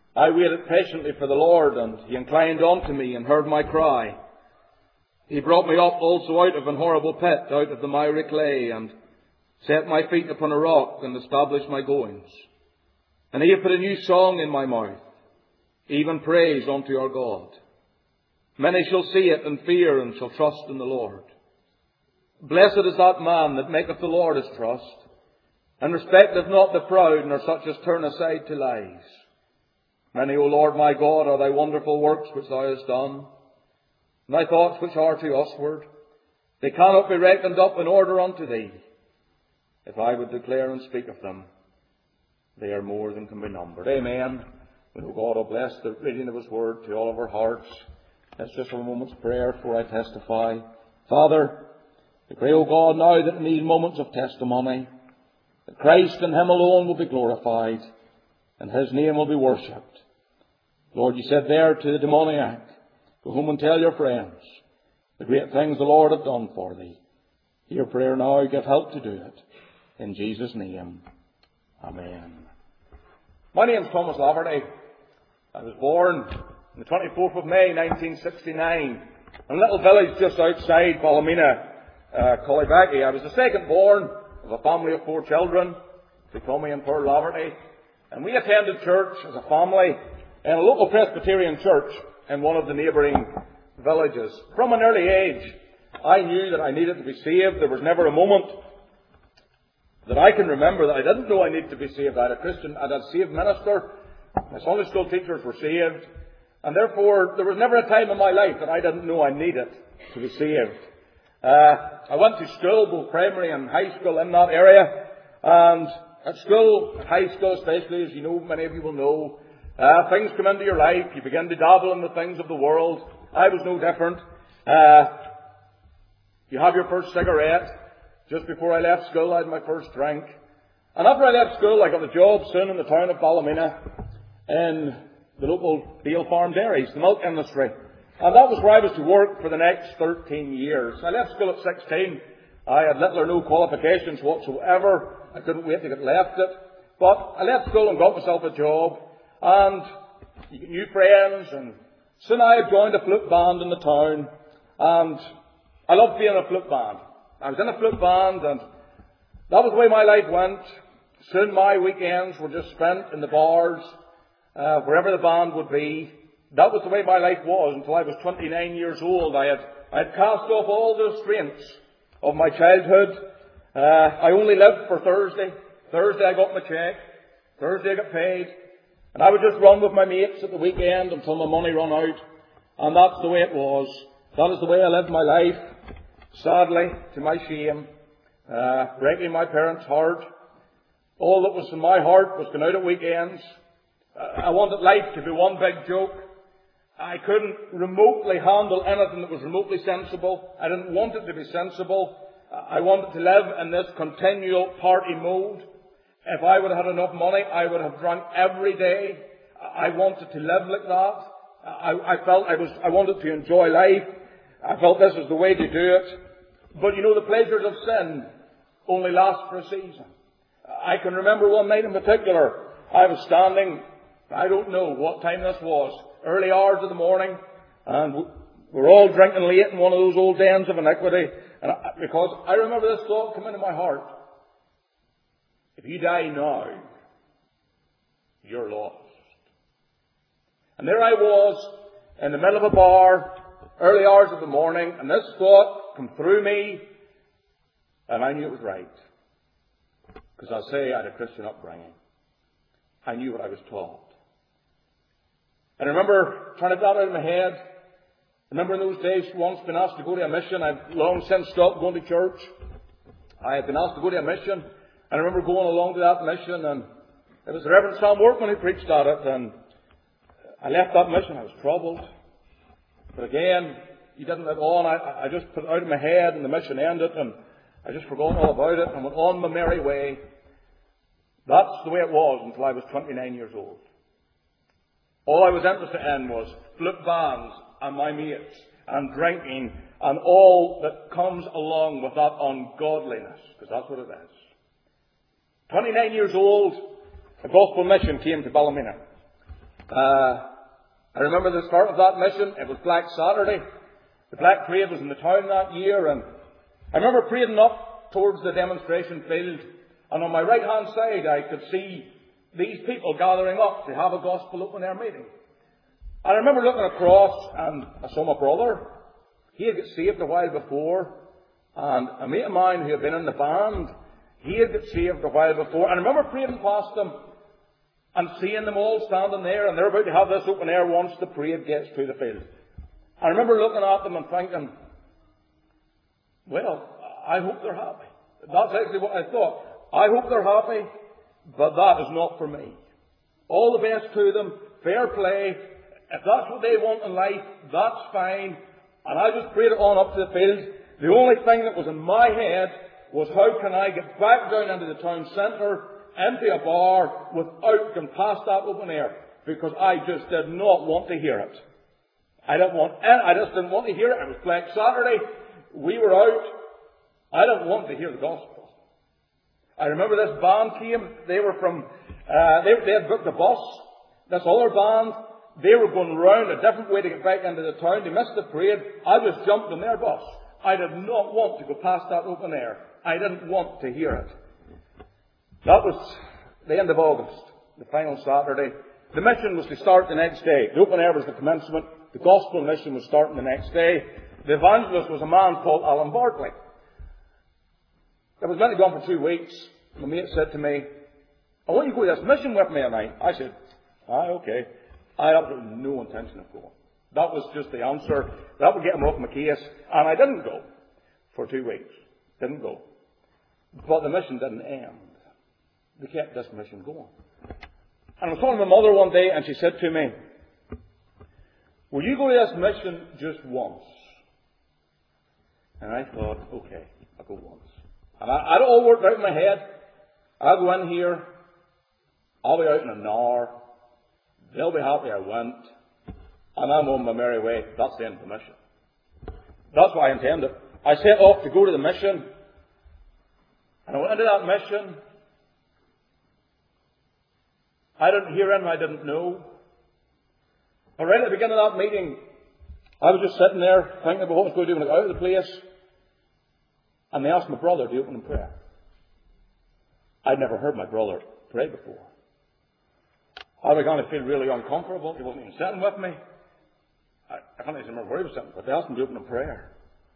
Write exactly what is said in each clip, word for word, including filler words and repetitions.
I waited patiently for the Lord, and he inclined unto me and heard my cry. He brought me up also out of an horrible pit, out of the miry clay, and set my feet upon a rock, and established my goings. And he hath put a new song in my mouth, even praise unto our God. Many shall see it and fear, and shall trust in the Lord. Blessed is that man that maketh the Lord his trust, and respecteth not the proud, nor such as turn aside to lies. Many, O Lord my God, are thy wonderful works which thou hast done, and thy thoughts which are to usward. They cannot be reckoned up in order unto thee. If I would declare and speak of them, they are more than can be numbered. Amen. We know God will bless the reading of his word to all of our hearts. Let's just have a moment's prayer before I testify. Father, we pray, O God, now that in these moments of testimony, that Christ and him alone will be glorified, and his name will be worshipped. Lord, you said there to the demoniac, go home and tell your friends the great things the Lord hath done for thee. Hear prayer now, give help to do it. In Jesus' name, amen. My name is Thomas Laverty. I was born on the twenty-fourth of May, nineteen sixty-nine, in a little village just outside Ballymena, uh, Cullybackey. I was the second born of a family of four children, Tommy and Pearl Laverty. And we attended church as a family in a local Presbyterian church in one of the neighbouring villages. From an early age, I knew that I needed to be saved. There was never a moment that I can remember that I didn't know I needed to be saved. I had a Christian, I had a saved minister. My Sunday school teachers were saved. And therefore, there was never a time in my life that I didn't know I needed to be saved. Uh, I went to school, both primary and high school in that area. And at school, at high school especially, as you know, many of you will know, uh, things come into your life. You begin to dabble in the things of the world. I was no different. Uh, you have your first cigarette. Just before I left school, I had my first drink. And after I left school, I got a job soon in the town of Ballymena in the local Dale Farm Dairies, the milk industry. And that was where I was to work for the next thirteen years. I left school at sixteen. I had little or no qualifications whatsoever. I couldn't wait to get left it. But I left school and got myself a job. And you get new friends. And soon I had joined a flute band in the town. And I loved being in a flute band. I was in a flute band, and that was the way my life went. Soon my weekends were just spent in the bars, uh, wherever the band would be. That was the way my life was until I was twenty-nine years old. I had, I had cast off all the restraints of my childhood. Uh, I only lived for Thursday. Thursday I got my cheque. Thursday I got paid. And I would just run with my mates at the weekend until my money ran out. And that's the way it was. That is the way I lived my life. Sadly, to my shame, uh, breaking my parents' heart. All that was in my heart was going out at weekends. Uh, I wanted life to be one big joke. I couldn't remotely handle anything that was remotely sensible. I didn't want it to be sensible. I wanted to live in this continual party mode. If I would have had enough money, I would have drunk every day. I wanted to live like that. I, I felt I was, I wanted to enjoy life. I felt this was the way to do it. But you know, the pleasures of sin only last for a season. I can remember one night in particular, I was standing, I don't know what time this was, early hours of the morning, and we're all drinking late in one of those old dens of iniquity. And I, because I remember this thought come into my heart. If you die now, you're lost. And there I was, in the middle of a bar, early hours of the morning, and this thought come through me, and I knew it was right. Because I say I had a Christian upbringing. I knew what I was taught. And I remember trying to get that out of my head. I remember in those days once been asked to go to a mission. I've long since stopped going to church. I had been asked to go to a mission. And I remember going along to that mission, and it was the Reverend Sam Workman who preached at it, and I left that mission. I was troubled. But again, he didn't let on. I, I just put it out of my head, and the mission ended, and I just forgot all about it and went on my merry way. That's the way it was until I was twenty-nine years old. All I was interested in was flute bands and my mates and drinking and all that comes along with that ungodliness, because that's what it is. twenty-nine years old, a gospel mission came to Ballymena. Uh, I remember the start of that mission. It was Black Saturday. The Black Parade was in the town that year, and I remember parading up towards the demonstration field, and on my right-hand side I could see these people gathering up to have a gospel open air meeting. And I remember looking across, and I saw my brother. He had got saved a while before, and a mate of mine who had been in the band, he had got saved a while before. And I remember parading past them and seeing them all standing there, and they're about to have this open air once the parade gets to the field. I remember looking at them and thinking, well, I hope they're happy. That's actually what I thought. I hope they're happy, but that is not for me. All the best to them, fair play. If that's what they want in life, that's fine. And I just prayed it on up to the field. The only thing that was in my head was, how can I get back down into the town centre, into a bar, without going past that open air? Because I just did not want to hear it. I didn't want it. I just didn't want to hear it. It was Black Saturday. We were out. I didn't want to hear the gospel. I remember this band came. They were from, uh, they, they had booked a bus. This other band, they were going round a different way to get back into the town. They missed the parade. I just jumped on their bus. I did not want to go past that open air. I didn't want to hear it. That was the end of August, the final Saturday. The mission was to start the next day. The open air was the commencement. The gospel mission was starting the next day. The evangelist was a man called Alan Bartley. I was meant to go on for two weeks. My mate said to me, I want you to go to this mission with me tonight. I said, ah, okay. I had absolutely no intention of going. That was just the answer. That would get him off my case. And I didn't go for two weeks. Didn't go. But the mission didn't end. They kept this mission going. And I was talking to my mother one day, and she said to me, will you go to this mission just once? And I thought, okay, I'll go once. And I, I'd all worked out in my head. I'll go in here. I'll be out in an hour. They'll be happy I went. And I'm on my merry way. That's the end of the mission. That's what I intended. I set off to go to the mission. And I went into that mission. I didn't hear him. I didn't know. But right at the beginning of that meeting, I was just sitting there thinking about what I was going to do when I got out of the place. And they asked my brother to open in prayer. I'd never heard my brother pray before. I began to feel really uncomfortable. He wasn't even sitting with me. I, I can't even remember where he was sitting, but they asked him to open in prayer.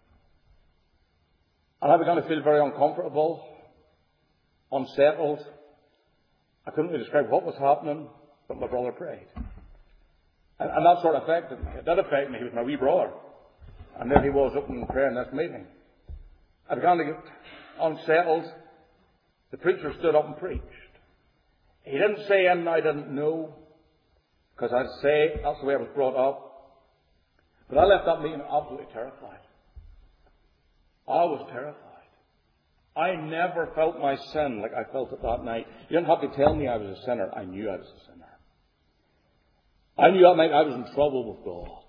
And I began to feel very uncomfortable, unsettled. I couldn't really describe what was happening, but my brother prayed. And, and that sort of affected me. It did affect me. He was my wee brother. And there he was opening prayer in this meeting. I began to get unsettled. The preacher stood up and preached. He didn't say anything I didn't know, because I'd say that's the way I was brought up. But I left that meeting absolutely terrified. I was terrified. I never felt my sin like I felt it that night. You didn't have to tell me I was a sinner. I knew I was a sinner. I knew that night I was in trouble with God.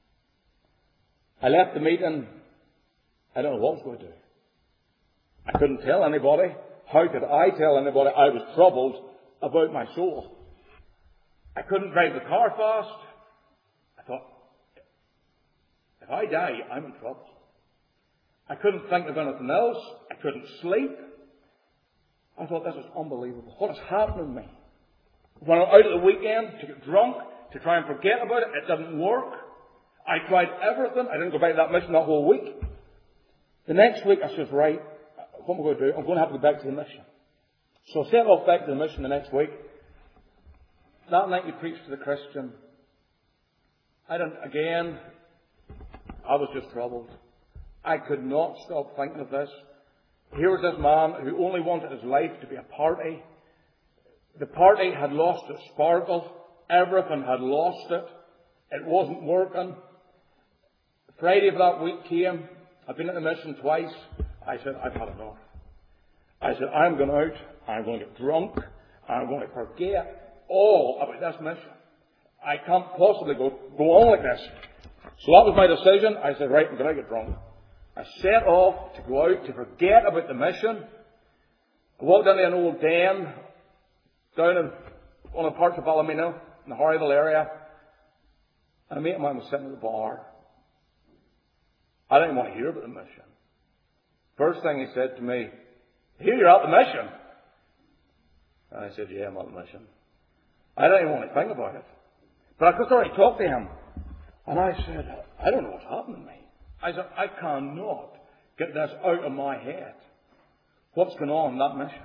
I left the meeting. I don't know what I was going to do. I couldn't tell anybody. How could I tell anybody I was troubled about my soul? I couldn't drive the car fast. I thought, if I die, I'm in trouble. I couldn't think of anything else. I couldn't sleep. I thought, this is unbelievable. What is happening to me? When I went out at the weekend to get drunk, to try and forget about it, it didn't work. I tried everything. I didn't go back to that mission that whole week. The next week, I said, right, what am I going to do? I'm going to have to go back to the mission. So I set off back to the mission the next week. That night we preached to the Christian. I didn't, again, I was just troubled. I could not stop thinking of this. Here was this man who only wanted his life to be a party. The party had lost its sparkle. Everything had lost it. It wasn't working. Friday of that week came. I've been at the mission twice. I said, I've had enough. I said, I'm going out. I'm going to get drunk. I'm going to forget all about this mission. I can't possibly go, go on like this. So that was my decision. I said, right, I'm going to get drunk. I set off to go out to forget about the mission. I walked into an old den down in one of the parts of Ballymena. in a horrible area. And a mate of mine was sitting at the bar. I didn't want to hear about the mission. First thing he said to me, "Here you're at the mission." And I said, "Yeah, I'm at the mission." I didn't even want to think about it. But I could already talk to him. And I said, "I don't know what's happening to me." I said, "I cannot get this out of my head. What's going on in that mission?"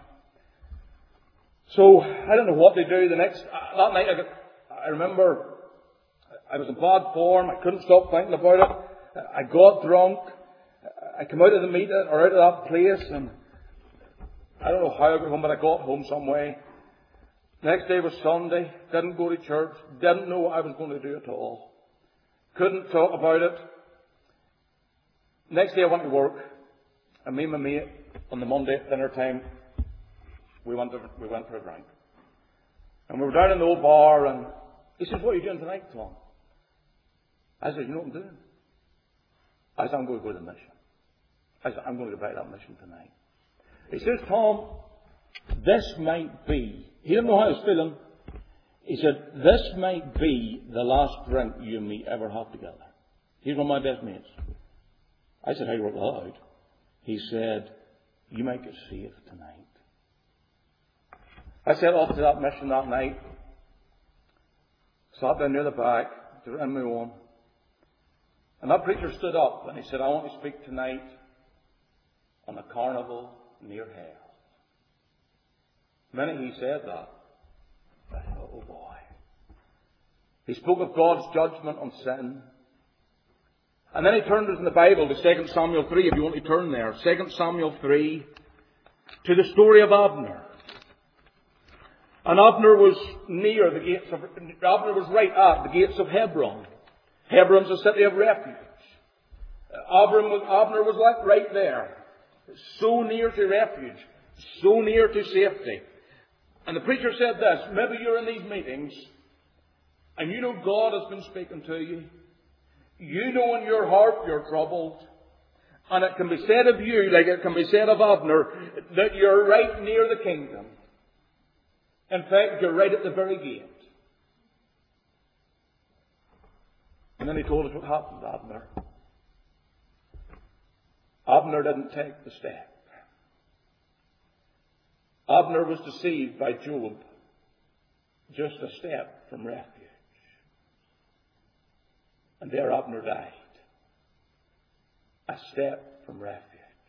So I don't know what to do. The next, that night I, got, I remember I was in bad form. I couldn't stop thinking about it. I got drunk. I came out of the meeting or out of that place, and I don't know how I got home, but I got home some way. Next day was Sunday. Didn't go to church. Didn't know what I was going to do at all. Couldn't talk about it. Next day I went to work, and me and my mate on the Monday at dinner time, we went to, we went for a drink. And we were down in the old bar, and he says, "What are you doing tonight, Tom?" I said, "You know what I'm doing?" I said, "I'm going to go to the mission." I said, "I'm going to go back to that mission tonight." He says, "Tom, this might be," he didn't know how I was feeling. He said, "This might be the last drink you and me ever have together." He's one of my best mates. I said, "How do you work that out?" He said, "You might get saved tonight." I set off to that mission that night. Sat down near the back, in my own. And that preacher stood up and he said, "I want to speak tonight on a carnival near hell." The minute he said that, I thought, oh boy. He spoke of God's judgment on sin. And then he turned us in the Bible to Second Samuel three, if you want to turn there. Second Samuel three, to the story of Abner. And Abner was near the gates of, Abner was right at the gates of Hebron. Hebron's a city of refuge. Abner was, Abner was like right there. So near to refuge. So near to safety. And the preacher said this, maybe you're in these meetings and you know God has been speaking to you. You know in your heart you're troubled. And it can be said of you, like it can be said of Abner, that you're right near the kingdom. In fact, you're right at the very gate. And then he told us what happened to Abner. Abner didn't take the step. Abner was deceived by Joab, just a step from refuge. And there Abner died. A step from refuge.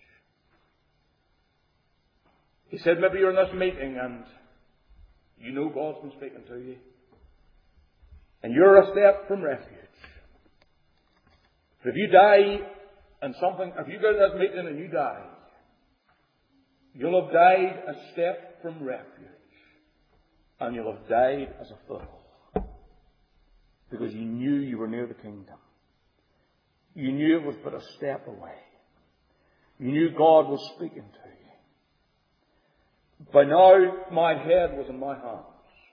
He said, maybe you're in this meeting and you know God's been speaking to you. And you're a step from refuge. But if you die and something, if you go to that meeting and you die, you'll have died a step from refuge. And you'll have died as a fool. Because you knew you were near the kingdom. You knew it was but a step away. You knew God was speaking to you. By now, my head was in my hands.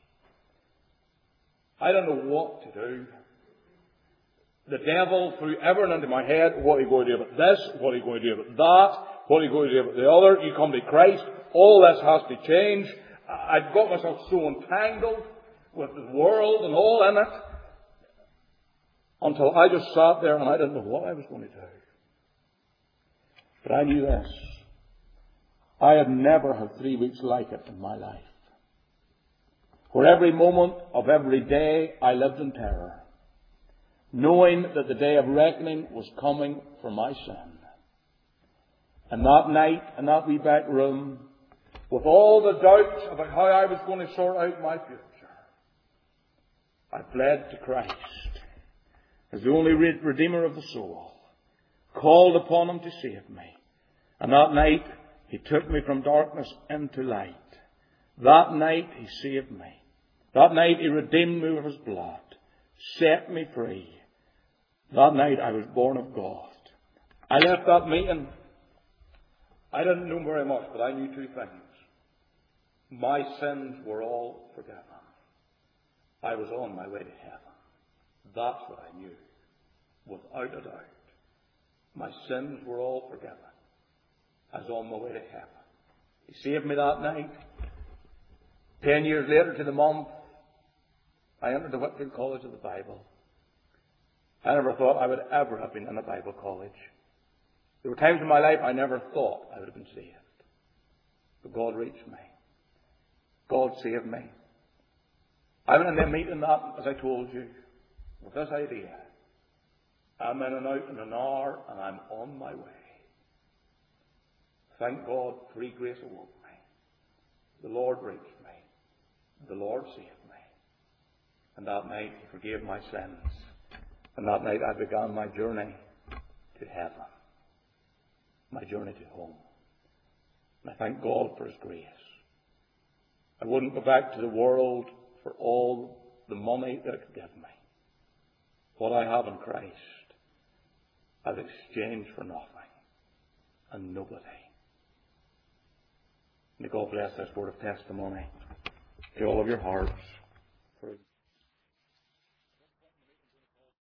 I don't know what to do. The devil threw everything into my head. What are you going to do about this? What are you going to do about that? What are you going to do about the other? You come to Christ. All this has to change. I've got myself so entangled with the world and all in it. Until I just sat there and I didn't know what I was going to do. But I knew this. I had never had three weeks like it in my life. For every moment of every day I lived in terror. Knowing that the day of reckoning was coming for my sin. And that night, in that wee back room, with all the doubts about how I was going to sort out my future, I fled to Christ as the only Redeemer of the soul, called upon Him to save me. And that night, He took me from darkness into light. That night, He saved me. That night, He redeemed me with His blood, set me free. That night, I was born of God. I left that meeting. I didn't know very much, but I knew two things. My sins were all forgiven. I was on my way to heaven. That's what I knew, without a doubt. My sins were all forgiven. I was on my way to heaven. He saved me that night. Ten years later to the month, I entered the Whitfield College of the Bible. I never thought I would ever have been in a Bible college. There were times in my life I never thought I would have been saved. But God reached me. God saved me. I went in there meeting that, as I told you, with this idea. I'm in and out in an hour and I'm on my way. Thank God, free grace awoke me. The Lord reached me. The Lord saved me. And that night He forgave my sins. And that night I began my journey to heaven. My journey to home. And I thank God for His grace. I wouldn't go back to the world for all the money that it could give me. What I have in Christ, I've exchanged for nothing and nobody. May God bless this word of testimony to all of your hearts.